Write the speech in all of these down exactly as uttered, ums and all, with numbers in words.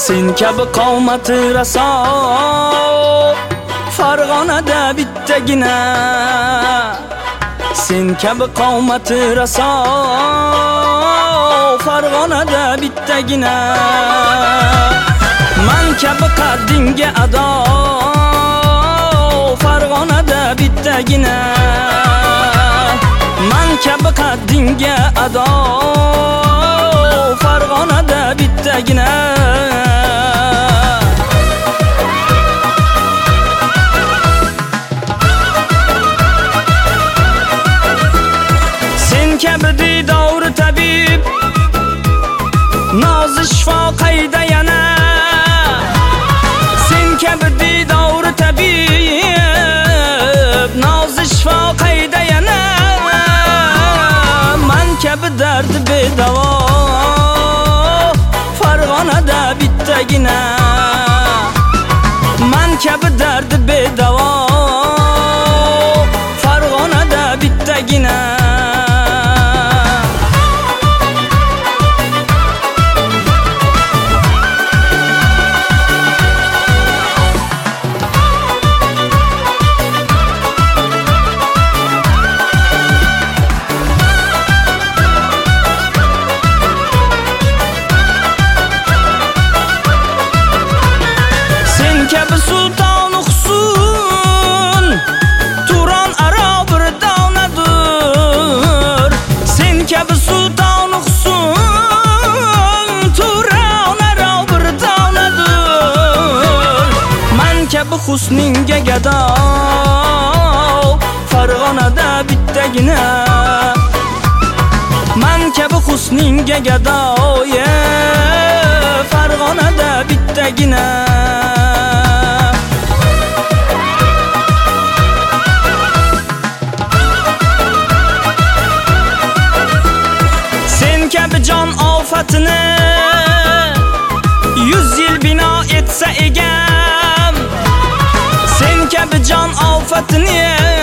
Sen kabi qomati raso Farg'onada bittagina. Sen kabi qomati raso Farg'onada bittagina. Man kabi qaddingga ado Farg'onada bittagina. Man kabi qaddingga ado Farg'onada bittagina. Sen kabi didori tabib nozi shifo qayda yana. Sen kabi didori tabib nozi shifo qayda yana. Man kabi dardi bedavo Farg'onada bittagina. Man kabi dardi bedavo Farg'onada bittagina. Kabi sulton Husun Turon aro bir donadur. Sen kabi sulton Husun Turon aro bir donadur. Man kabi husningga gado Farg'onada bittagina. Man kabi husningga gado Farg'onada bittagina. Kabi jon ofatini yuz yil bino etsa egam. Sen kabi jon ofatini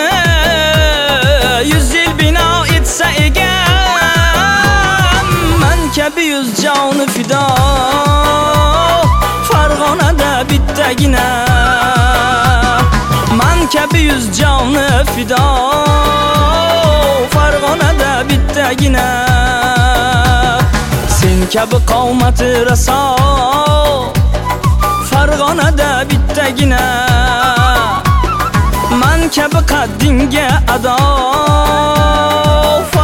yuz yil bino etsa egam. Man kabi yuz joni fido Farg'onada bittagina. Man kabi yuz joni fido Farg'onada bittagina. Sen kabi qomati raso Farg'onada bittagina. Man kabi qaddingga ado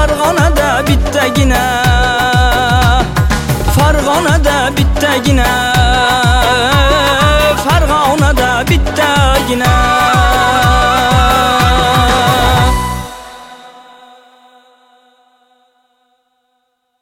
Farg'onada bittagina. Farg'onada bittagina.